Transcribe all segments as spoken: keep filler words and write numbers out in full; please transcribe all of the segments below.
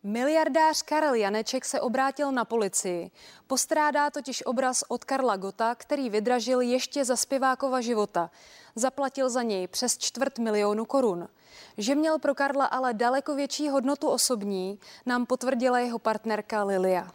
Miliardář Karel Janeček se obrátil na policii. Postrádá totiž obraz od Karla Gotta, který vydražil ještě za zpěvákova života. Zaplatil za něj přes čtvrt milionu korun. Že měl pro Karla ale daleko větší hodnotu osobní, nám potvrdila jeho partnerka Lilia.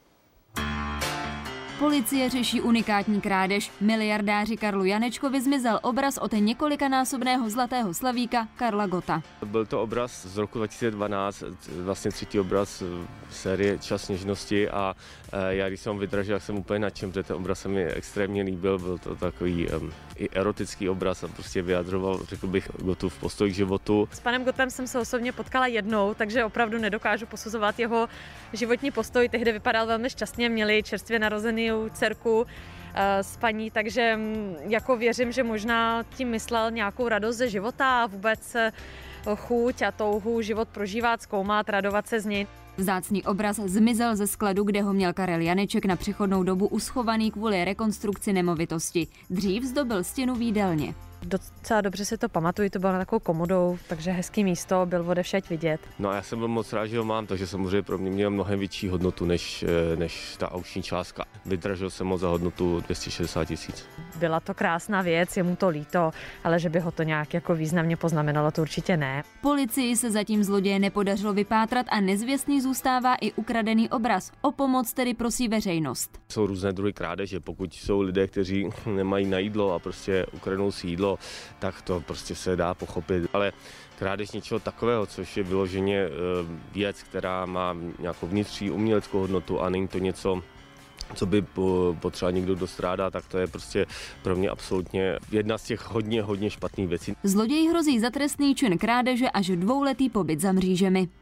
Policie řeší unikátní krádež. Miliardáři Karlu Janečkovi zmizel obraz od několikanásobného zlatého slavíka Karla Gotta. Byl to obraz z roku dva tisíce dvanáct, vlastně třetí obraz série Čas něžnosti a já když jsem ho vydražil, tak jsem úplně nadšen, protože ten obraz se mi extrémně líbil, byl to takový um, i erotický obraz a prostě vyjadřoval, řekl bych, Gottův postoj k životu. S panem Gottem jsem se osobně potkala jednou, takže opravdu nedokážu posuzovat jeho životní postoj. Tehdy vypadal velmi šťastně, měli čerstvě narozený dcerku s paní, takže jako věřím, že možná tím myslel nějakou radost ze života a vůbec chuť a touhu život prožívat, zkoumat, radovat se z něj. Vzácný obraz zmizel ze skladu, kde ho měl Karel Janeček na přechodnou dobu uschovaný kvůli rekonstrukci nemovitosti. Dřív zdobil stěnu v jídelně. Docela dobře si to pamatuju, to bylo na takovou komodou, takže hezký místo, byl odevšať vidět. No a já jsem byl moc rád, že ho mám, takže samozřejmě pro mě měl mnohem větší hodnotu než, než ta aukční částka. Vydražil jsem ho za hodnotu dvě stě šedesát tisíc. Byla to krásná věc, je mu to líto, ale že by ho to nějak jako významně poznamenalo, to určitě ne. Policii se zatím zloděje nepodařilo vypátrat a nezvěstný zůstává i ukradený obraz. O pomoc tedy prosí veřejnost. Jsou různé druhy krádeže, pokud jsou lidé, kteří nemají na jídlo a prostě ukradnou si jídlo, tak to prostě se dá pochopit. Ale krádež něčeho takového, což je vyloženě věc, která má nějakou vnitřní uměleckou hodnotu a není to něco, co by potřeba někdo dostrádá, tak to je prostě pro mě absolutně jedna z těch hodně, hodně špatných věcí. Zloději hrozí za trestný čin krádeže až dvouletý pobyt za mřížemi.